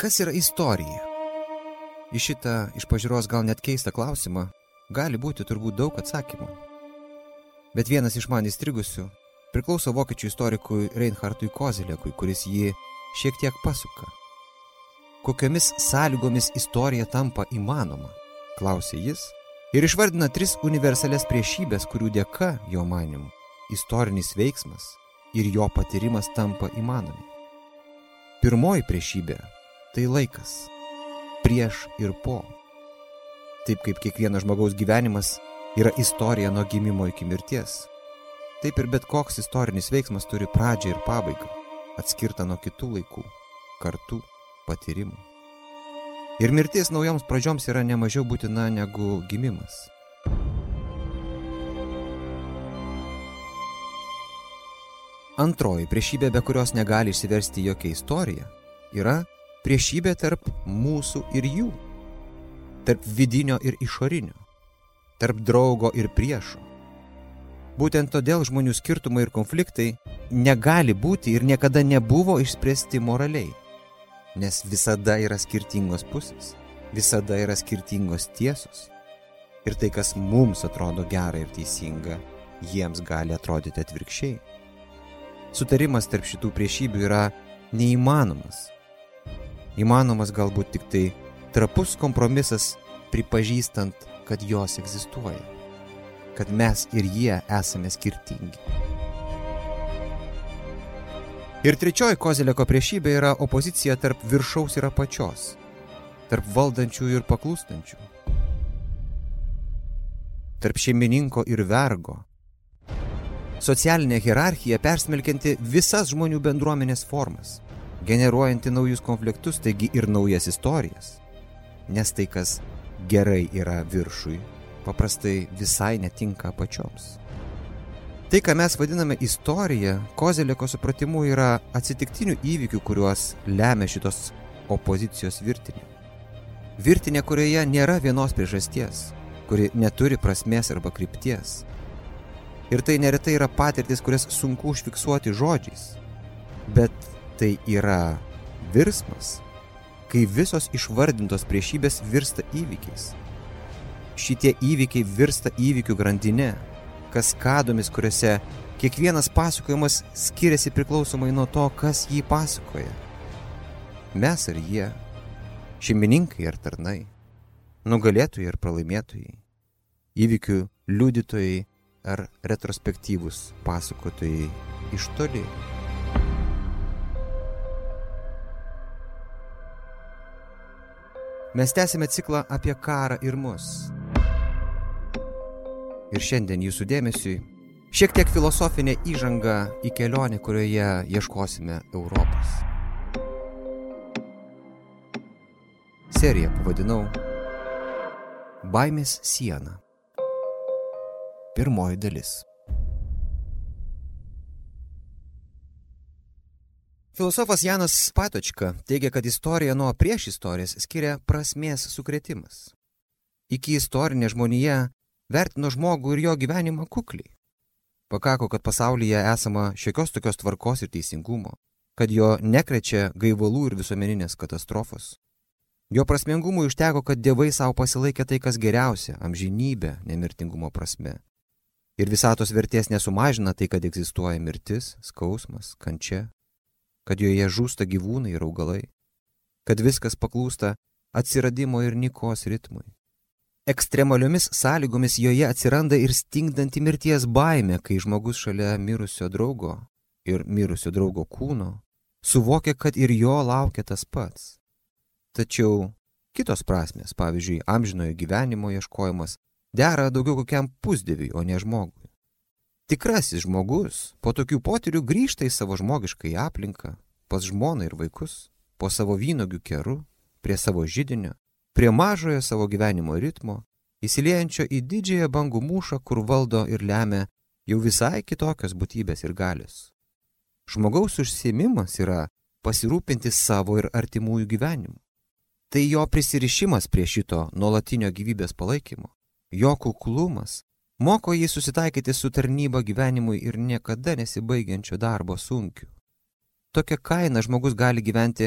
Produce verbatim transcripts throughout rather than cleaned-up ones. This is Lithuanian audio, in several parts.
Kas yra istorija? Į šitą iš pažiūros gal net keistą klausimą gali būti turbūt daug atsakymų. Bet vienas iš man įstrigusių priklauso vokiečių istorikui Reinhardui Kozelekui, kuris jį šiek tiek pasuka. Kokiomis sąlygomis istorija tampa įmanoma, klausė jis, ir išvardina tris universalias priešybės, kurių dėka, jo manymu, istorinis veiksmas ir jo patyrimas tampa įmanomi. Pirmoji priešybė – tai laikas, prieš ir po. Taip kaip kiekvieno žmogaus gyvenimas yra istorija nuo gimimo iki mirties, taip ir bet koks istorinis veiksmas turi pradžią ir pabaigą, atskirtą nuo kitų laikų, kartų, patyrimų. Ir mirtis naujoms pradžioms yra nemažiau būtina negu gimimas. Antroji priešybė, be kurios negali išsiversti jokia istorija, yra priešybė tarp mūsų ir jų, tarp vidinio ir išorinio, tarp draugo ir priešo. Būtent todėl žmonių skirtumai ir konfliktai negali būti ir niekada nebuvo išspręsti moraliai, nes visada yra skirtingos pusės, visada yra skirtingos tiesos. Ir tai, kas mums atrodo gera ir teisinga, jiems gali atrodyti atvirkščiai. Sutarimas tarp šitų priešybių yra neįmanomas. Įmanomas galbūt tik tai trapus kompromisas, pripažįstant, kad jos egzistuoja, kad mes ir jie esame skirtingi. Ir trečioji Kozeleko priešybė yra opozicija tarp viršaus ir apačios, tarp valdančių ir paklūstančių, tarp šeimininko ir vergo. Socialinė hierarchija persmelkianti visas žmonių bendruomenės formas, generuojanti naujus konfliktus, taigi ir naujas istorijas. Nes tai, kas gerai yra viršui, paprastai visai netinka apačioms. Tai, ką mes vadiname istorija, Kozeleko supratimu yra atsitiktinių įvykių, kuriuos lemia šitos opozicijos virtinė. Virtinė, kurioje nėra vienos priežasties, kuri neturi prasmės arba krypties. Ir tai neretai yra patirtis, kurias sunku užfiksuoti žodžiais. Bet tai yra virsmas, kai visos išvardintos priešybės virsta įvykiais. Šitie įvykiai virsta įvykių grandinė, kaskadomis, kuriuose kiekvienas pasakojimas skiriasi priklausomai nuo to, kas jį pasakoja. Mes ar jie, šeimininkai ar tarnai, nugalėtojai ar pralaimėtojai, įvykių liudytojai ar retrospektyvūs pasakotojai iš toli. Mes tęsime ciklą apie karą ir mus. Ir šiandien jūsų dėmesiui šiek tiek filosofinė įžanga į kelionę, kurioje ieškosime Europos. Seriją pavadinau Baimės siena. Pirmoji dalis. Filosofas Janas Patočka teigia, kad istorija nuo prieš istorijas skiria prasmės sukrėtimas. Iki istorinė žmonija vertino žmogų ir jo gyvenimą kukliai. Pakako, kad pasaulyje esama šiokios tokios tvarkos ir teisingumo, kad jo nekrečia gaivalų ir visuomeninės katastrofos. Jo prasmingumui užteko, kad dievai savo pasilaikė tai, kas geriausia, amžinybė, nemirtingumo prasme. Ir visatos vertės nesumažina tai, kad egzistuoja mirtis, skausmas, kančia, kad joje žūsta gyvūnai ir augalai, kad viskas paklūsta atsiradimo ir nykos ritmui. Ekstremaliomis sąlygomis joje atsiranda ir stingdanti mirties baimė, kai žmogus šalia mirusio draugo ir mirusio draugo kūno suvokia, kad ir jo laukia tas pats. Tačiau kitos prasmės, pavyzdžiui, amžinojo gyvenimo ieškojimas, dera daugiau kokiam pusdieviui, o ne žmogui. Tikrasis žmogus po tokių potyrių grįžta į savo žmogišką aplinką, pas žmoną ir vaikus, po savo vynuogių keru, prie savo židinio, prie mažojo savo gyvenimo ritmo, įsiliejančio į didžiąją bangų mūšą, kur valdo ir lemia jau visai kitokios būtybės ir galios. Žmogaus užsiėmimas yra pasirūpinti savo ir artimųjų gyvenimu. Tai jo prisirišimas prie šito nuolatinio gyvybės palaikymo. Jo kuklumas moko jį susitaikyti su tarnyba gyvenimui ir niekada nesibaigiančio darbo sunkiu. Tokia kaina žmogus gali gyventi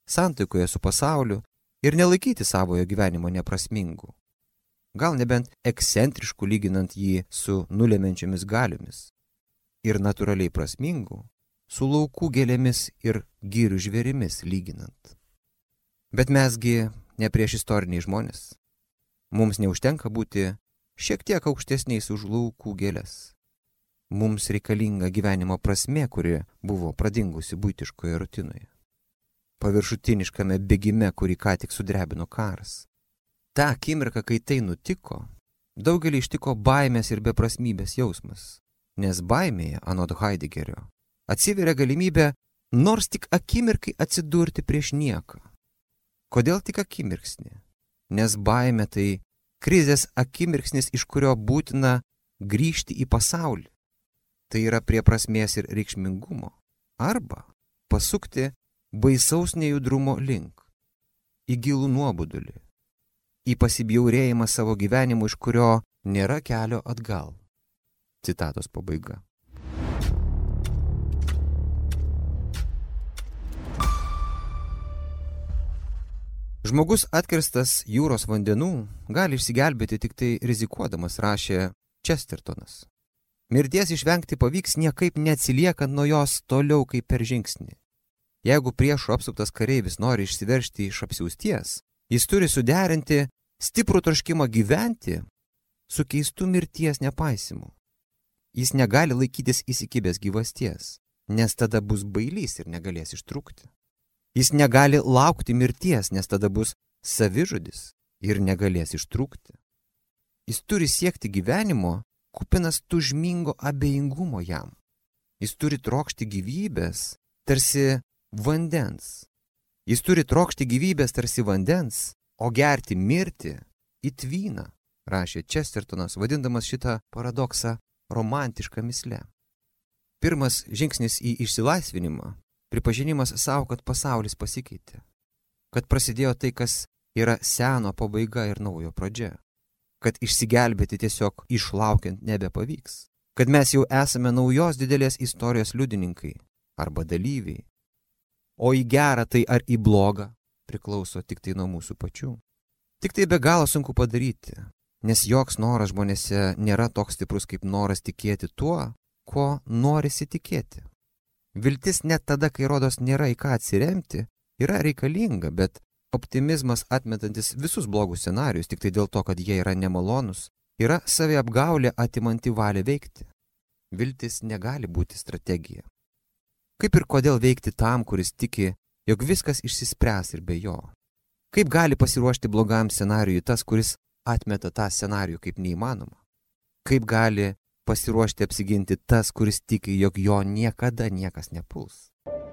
santaikoje su pasauliu ir nelaikyti savojo gyvenimo neprasmingu. Gal nebent ekscentrišku lyginant jį su nulemiančiomis galiomis. Ir natūraliai prasmingu su laukų gėlėmis ir girių žvėrimis lyginant. Bet mesgi ne prieš istoriniai žmonės. Mums neužtenka būti šiek tiek aukštesniais už laukų gėlės. Mums reikalinga gyvenimo prasmė, kuri buvo pradingusi buitiškoje rutinoje. Paviršutiniškame bėgime, kurį ką tik sudrebino karas. Ta akimirka, kai tai nutiko, daugelį ištiko baimės ir beprasmybės jausmas, nes baimėje, anot Heideggerio, atsiveria galimybė nors tik akimirkai atsidurti prieš nieką. Kodėl tik akimirksnį? Nes baimė tai krizės akimirksnis, iš kurio būtina grįžti į pasaulį. Tai yra prie prasmės ir reikšmingumo. Arba pasukti baisaus nejudrumo link, į gilų nuobodulį, į pasibjaurėjimą savo gyvenimu, iš kurio nėra kelio atgal. Citatos pabaiga. Žmogus atkirstas jūros vandenų gali išsigelbėti tik tai rizikuodamas, rašė Chestertonas. Mirties išvengti pavyks niekaip neatsiliekant nuo jos toliau kaip per žingsnį. Jeigu priešų apsuptas kareivis nori išsiveržti iš apsiausties, jis turi suderinti stiprų troškimą gyventi su keistu mirties nepaisimu. Jis negali laikytis įsikibęs gyvasties, nes tada bus bailys ir negalės ištrūkti. Jis negali laukti mirties, nes tada bus savižudis ir negalės ištrūkti. Jis turi siekti gyvenimo, kupinas tužmingo abejingumo jam. Jis turi trokšti gyvybės tarsi vandens. Jis turi trokšti gyvybės tarsi vandens, o gerti mirtį į tvyną, rašė Chestertonas, vadindamas šitą paradoksą romantišką mįsle. Pirmas žingsnis į išsilaisvinimą – pripažinimas savo, kad pasaulis pasikeitė. Kad prasidėjo tai, kas yra seno pabaiga ir naujo pradžia. Kad išsigelbėti tiesiog išlaukiant nebepavyks. Kad mes jau esame naujos didelės istorijos liudininkai arba dalyviai. O į gerą tai ar į blogą priklauso tik tai nuo mūsų pačių. Tik tai be galo sunku padaryti, nes joks noras žmonėse nėra toks stiprus kaip noras tikėti tuo, ko norisi tikėti. Viltis net tada, kai rodos nėra į ką atsiremti, yra reikalinga, bet optimizmas atmetantis visus blogus scenarius tik tai dėl to, kad jie yra nemalonus, yra saviapgaulė atimanti valią veikti. Viltis negali būti strategija. Kaip ir kodėl veikti tam, kuris tiki, jog viskas išsispręs ir be jo? Kaip gali pasiruošti blogam scenarijui tas, kuris atmeta tą scenarijų kaip neįmanoma? Kaip gali pasiruošti apsiginti tas, kuris tiki, jog jo niekada niekas nepuls?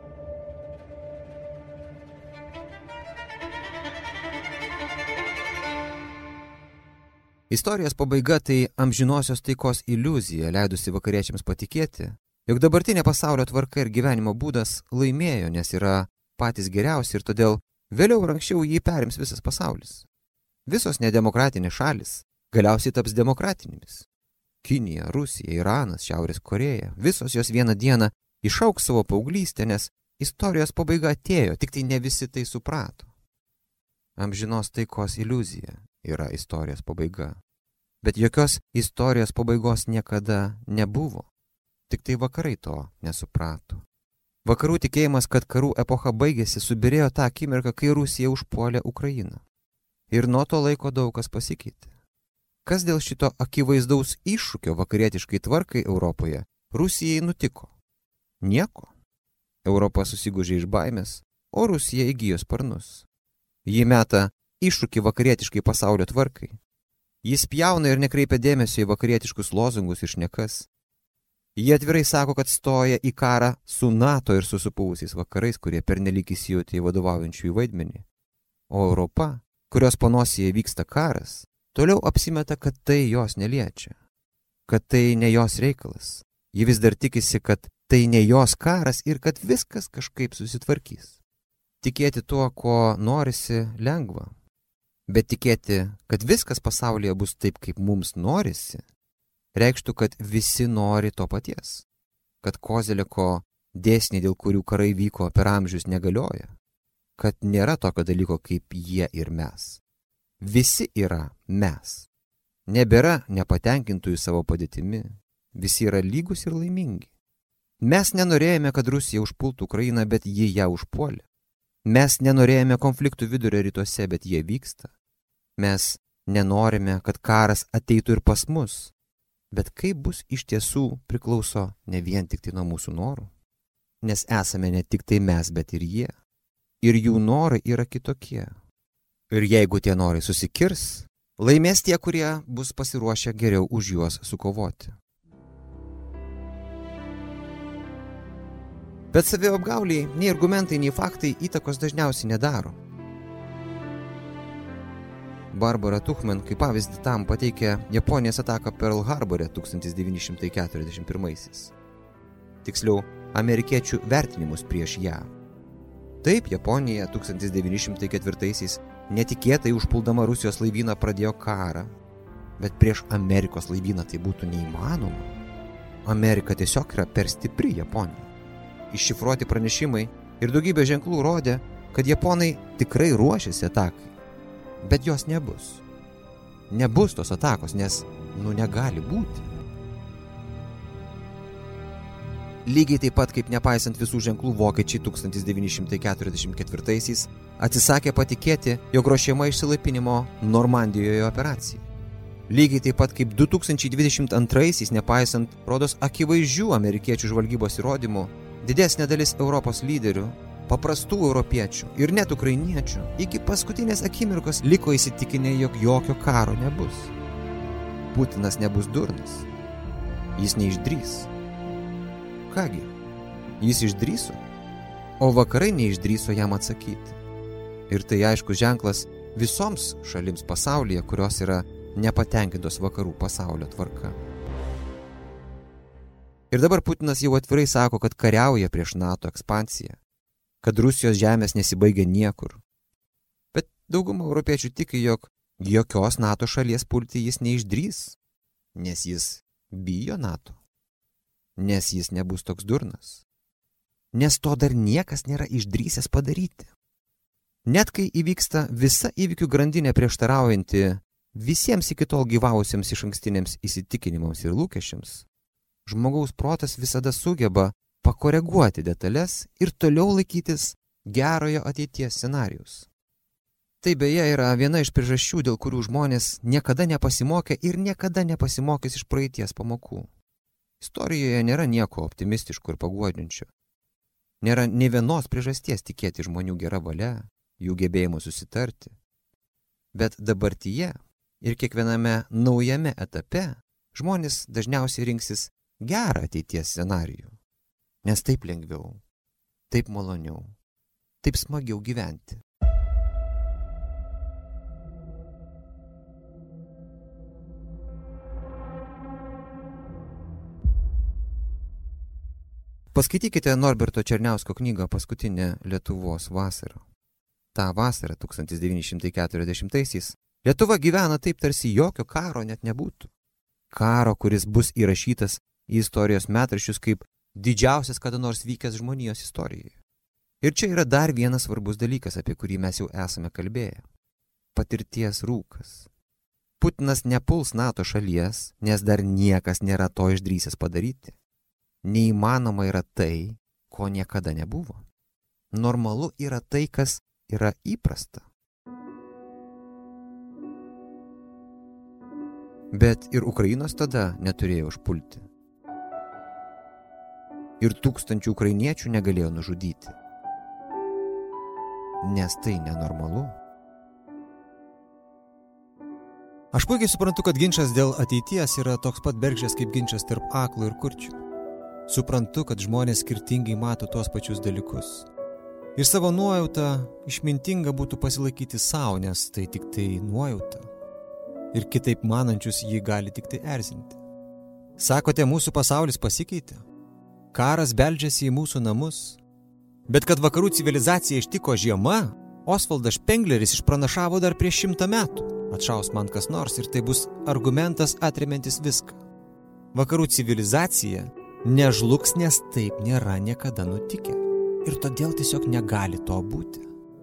Istorijos pabaiga tai amžinosios taikos iliuzija, leidusi vakariečiams patikėti, jog dabartinė pasaulio tvarka ir gyvenimo būdas laimėjo, nes yra patys geriausi ir todėl vėliau ir anksčiau jį perims visas pasaulis. Visos nedemokratinės šalis galiausiai taps demokratinėmis. Kinija, Rusija, Iranas, Šiaurės Korėja, visos jos vieną dieną išauks savo paauglystę, nes istorijos pabaiga atėjo, tik tai ne visi tai suprato. Amžinos taikos iliuzija yra istorijos pabaiga. Bet jokios istorijos pabaigos niekada nebuvo. Tik tai vakarai to nesuprato. Vakarų tikėjimas, kad karų epocha baigėsi, subirėjo tą akimirką, kai Rusija užpuolė Ukrainą. Ir nuo to laiko daug kas pasikeitė. Kas dėl šito akivaizdaus iššūkio vakarietiškai tvarkai Europoje Rusijai nutiko? Nieko. Europa susigūžė iš baimės, o Rusija įgijo sparnus. Ji meta iššūkį vakarietiškai pasaulio tvarkai. Jis pjauna ir nekreipia dėmesio į vakarietiškus lozungus ir šnekas. Jie atvirai sako, kad stoja į karą su NATO ir su supuvusiais vakarais, kurie pernelyg įsijautė į vadovaujančiųjų vaidmenį. O Europa, kurios panosėje vyksta karas, toliau apsimeta, kad tai jos neliečia. Kad tai ne jos reikalas. Ji vis dar tikisi, kad tai ne jos karas ir kad viskas kažkaip susitvarkys. Tikėti tuo, ko norisi, lengva. Bet tikėti, kad viskas pasaulyje bus taip, kaip mums norisi, reikštų, kad visi nori to paties. Kad Kozeleko dėsniai, dėl kurių karai vyko per amžius, negalioja. kad nėra tokio dalyko kaip jie ir mes. Visi yra mes. Nebėra nepatenkintųjų savo padėtimi. Visi yra lygus ir laimingi. Mes nenorėjome, kad Rusija užpultų Ukrainą, bet ji ją užpuolė. Mes nenorėjome konfliktų vidurio rytuose, bet jie vyksta. Mes nenorime, kad karas ateitų ir pas mus. Bet kaip bus iš tiesų priklauso ne vien tik tai nuo mūsų norų. Nes esame ne tik tai mes, bet ir jie. Ir jų norai yra kitokie. Ir jeigu tie norai susikirs, laimės tie, kurie bus pasiruošę geriau už juos sukovoti. Bet saviapgauliai, nei argumentai, nei faktai įtakos dažniausiai nedaro. Barbara Tuchman kaip pavyzdį tam pateikė Japonijos ataką Pearl Harbore tūkstantis devyni šimtai keturiasdešimt pirmaisiais. Tiksliau, amerikiečių vertinimus prieš ją. Taip, Japonija tūkstantis devyni šimtai ketvirtaisiais netikėtai užpuldama Rusijos laivyną pradėjo karą, bet prieš Amerikos laivyną tai būtų neįmanoma. Amerika tiesiog yra per stipri Japonija. Iššifruoti pranešimai ir daugybė ženklų rodė, kad japonai tikrai ruošiasi atakai. Bet jos nebus. Nebus tos atakos, nes, nu, negali būti. Lygiai taip pat, kaip nepaisant visų ženklų, vokiečiai tūkstantis devyni šimtai keturiasdešimt ketvirtaisiais atsisakė patikėti, jog ruošiama išsilaipinimo Normandijoje operacija. Lygiai taip pat, kaip du tūkstančiai dvidešimt antraisiais, nepaisant, rodos, akivaizdžių amerikiečių žvalgybos įrodymų, didesnė dalis Europos lyderių, paprastų europiečių ir net ukrainiečių iki paskutinės akimirkos liko įsitikinę, jog jokio karo nebus. Putinas nebus durnas. Jis neišdrys. Kągi, jis išdryso, o vakarai neišdryso jam atsakyti. Ir tai aiškus ženklas visoms šalims pasaulyje, kurios yra nepatenkintos vakarų pasaulio tvarka. Ir dabar Putinas jau atvirai sako, kad kariauja prieš NATO ekspansiją, kad Rusijos žemės nesibaigia niekur. Bet dauguma europiečių tiki, jog jokios NATO šalies pulti jis neišdrys, nes jis bijo NATO, nes jis nebus toks durnas, nes to dar niekas nėra išdrysęs padaryti. Net kai įvyksta visa įvykių grandinė prieštaraujanti visiems iki tol gyvavusiems išankstiniams įsitikinimams ir lūkesčiams, žmogaus protas visada sugeba pakoreguoti detalės ir toliau laikytis gerojo ateities scenarijaus. Tai beje yra viena iš priežasčių, dėl kurių žmonės niekada nepasimokė ir niekada nepasimokys iš praeities pamokų. Istorijoje nėra nieko optimistiško ir paguodžiančio. Nėra nė vienos priežasties tikėti žmonių gera valia, jų gebėjimu susitarti. Bet dabartyje ir kiekviename naujame etape žmonės dažniausiai rinksis gerą ateities scenarijų. Nes taip lengviau, taip maloniau, taip smagiau gyventi. Paskaitykite Norberto Černiausko knygą Paskutinė Lietuvos vasara. Ta vasara tūkstantis devyni šimtai keturiasdešimtaisiais Lietuva gyvena taip, tarsi jokio karo net nebūtų. Karo, kuris bus įrašytas į istorijos metraščius kaip didžiausias kada nors vykęs žmonijos istorijoje. Ir čia yra dar vienas svarbus dalykas, apie kurį mes jau esame kalbėję. Patirties rūkas. Putinas nepuls NATO šalies, nes dar niekas nėra to išdrysęs padaryti. Neįmanoma yra tai, ko niekada nebuvo. Normalu yra tai, kas yra įprasta. Bet ir Ukrainos tada neturėjo užpulti. Ir tūkstančių ukrainiečių negalėjo nužudyti. Nes tai nenormalu. Aš puikiai suprantu, kad ginčas dėl ateities yra toks pat bergždžias kaip ginčas tarp aklo ir kurčių. Suprantu, kad žmonės skirtingai mato tuos pačius dalykus. Ir savo nuojautą išmintinga būtų pasilaikyti savo, nes tai tik tai nuojauta. Ir kitaip manančius jį gali tik tai erzinti. Sakote, mūsų pasaulis pasikeitė? Karas beldžiasi į mūsų namus. Bet kad vakarų civilizacija ištiko žiema, Osvaldas Špengleris išpranašavo dar prieš šimtą metų. Atšaus man kas nors ir tai bus argumentas atremiantis viską. Vakarų civilizacija nežlugs, nes taip nėra niekada nutikę. Ir todėl tiesiog negali to būti.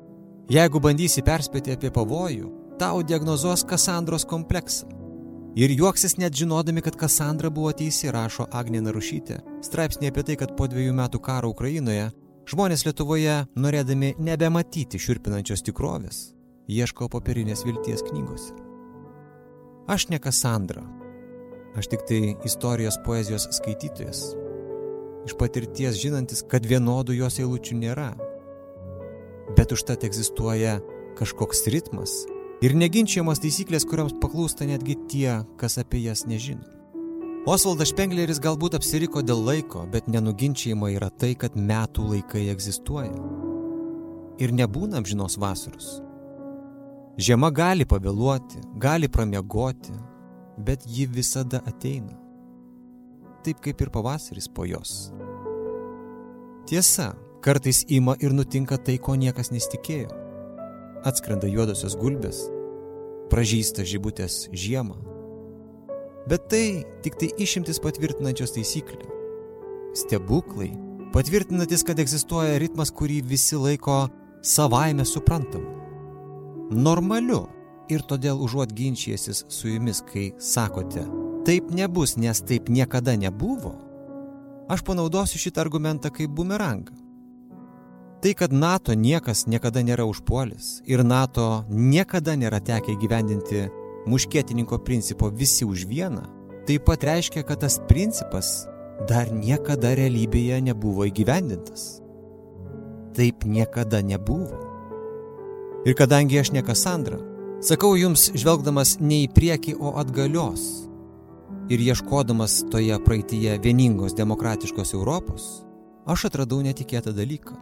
Jeigu bandysi perspėti apie pavojų, tau diagnozuos Kasandros kompleksą. Ir juoksis net žinodami, kad Kasandra buvo teisi, rašo Agnė Narušytė. Straipsnė apie tai, kad po dviejų metų karo Ukrainoje žmonės Lietuvoje, norėdami nebematyti šiurpinančios tikrovės, ieško popierinės vilties knygose. Aš ne Kasandra. Aš tik tai istorijos poezijos skaitytojas. Iš patirties žinantis, kad vienodų jos eilučių nėra. Bet užtat egzistuoja kažkoks ritmas ir neginčiamas taisyklės, kuriams paklūsta netgi tie, kas apie jas nežino. Osvaldas Špengleris galbūt apsiriko dėl laiko, bet nenuginčiama yra tai, kad metų laikai egzistuoja. Ir nebūna amžinos vasaros. Žiema gali pavėluoti, gali pramiegoti, bet ji visada ateina. Taip kaip ir pavasaris po jos. Tiesa, kartais ima ir nutinka tai, ko niekas nesitikėjo. Atskrenda juodosios gulbės, pražysta žibutės žiemą. Bet tai tik tai išimtis patvirtinančios taisyklę. Stebuklai, patvirtinantis, kad egzistuoja ritmas, kurį visi laiko savaime suprantamu. Normaliu. Ir todėl užuot ginčijęsis su jumis, kai sakote, taip nebus, nes taip niekada nebuvo, aš panaudosiu šitą argumentą kaip bumerangą. Tai, kad NATO niekas niekada nėra užpuolis ir NATO niekada nėra tekę įgyvendinti muškietininko principo visi už vieną, taip pat reiškia, kad tas principas dar niekada realybėje nebuvo įgyvendintas. Taip niekada nebuvo. Ir kadangi aš ne Kasandra, sakau jums, žvelgdamas ne į priekį, o atgalios ir ieškodamas toje praeityje vieningos demokratiškos Europos, aš atradau netikėtą dalyką.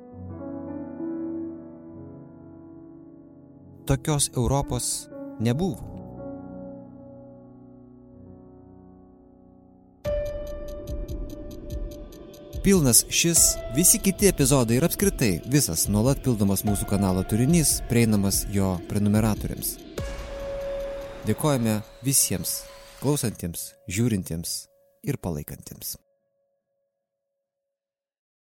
Tokios Europos nebuvo. Pilnas šis, visi kiti epizodai ir apskritai visas nuolat pildomas mūsų kanalo turinys prieinamas jo prenumeratoriams. Dėkojame visiems klausantiems, žiūrintiems ir palaikantiems.